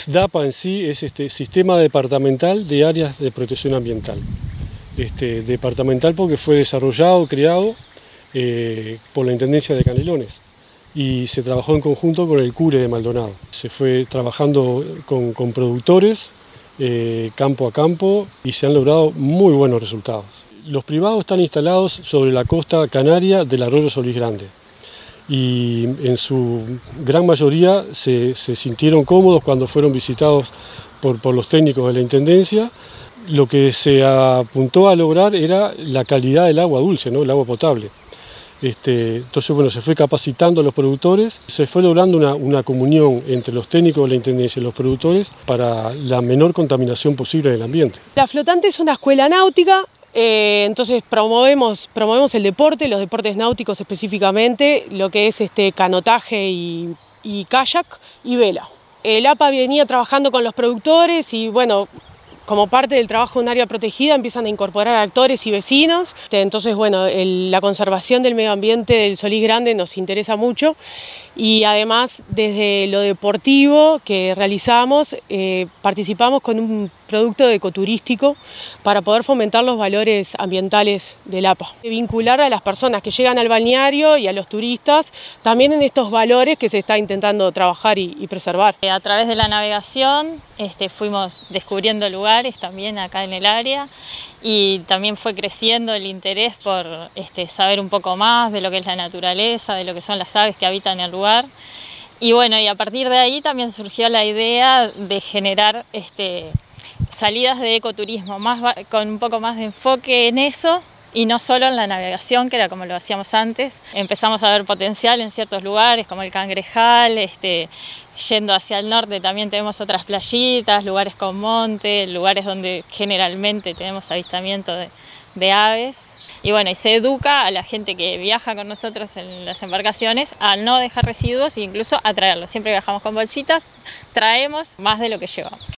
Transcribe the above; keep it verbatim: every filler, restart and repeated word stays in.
SDAPA en sí es este Sistema Departamental de Áreas de Protección Ambiental. Este, departamental porque fue desarrollado, creado eh, por la Intendencia de Canelones y se trabajó en conjunto con el CURE de Maldonado. Se fue trabajando con, con productores, eh, campo a campo, y se han logrado muy buenos resultados. Los privados están instalados sobre la costa canaria del arroyo Solís Grande y en su gran mayoría se, se sintieron cómodos cuando fueron visitados por, por los técnicos de la Intendencia. Lo que se apuntó a lograr era la calidad del agua dulce, ¿no? El agua potable. Este, entonces, bueno, se fue capacitando a los productores, se fue logrando una, una comunión entre los técnicos de la Intendencia y los productores para la menor contaminación posible del ambiente. La flotante es una escuela náutica, eh, entonces promovemos, promovemos el deporte, los deportes náuticos específicamente, lo que es este, canotaje y, y kayak y vela. El A P A venía trabajando con los productores y, bueno, como parte del trabajo de un área protegida empiezan a incorporar actores y vecinos. Entonces, bueno, el, la conservación del medio ambiente del Solís Grande nos interesa mucho y además desde lo deportivo que realizamos eh, participamos con un producto ecoturístico para poder fomentar los valores ambientales del A P A. Vincular a las personas que llegan al balneario y a los turistas también en estos valores que se está intentando trabajar y, y preservar. A través de la navegación este, fuimos descubriendo lugares también acá en el área y también fue creciendo el interés por este, saber un poco más de lo que es la naturaleza, de lo que son las aves que habitan el lugar. Y bueno, y a partir de ahí también surgió la idea de generar este, salidas de ecoturismo más, con un poco más de enfoque en eso y no solo en la navegación, que era como lo hacíamos antes. Empezamos a ver potencial en ciertos lugares como el Cangrejal, este, yendo hacia el norte también tenemos otras playitas, lugares con monte, lugares donde generalmente tenemos avistamiento de, de aves. Y bueno, y se educa a la gente que viaja con nosotros en las embarcaciones a no dejar residuos e incluso a traerlos. Siempre viajamos con bolsitas, traemos más de lo que llevamos.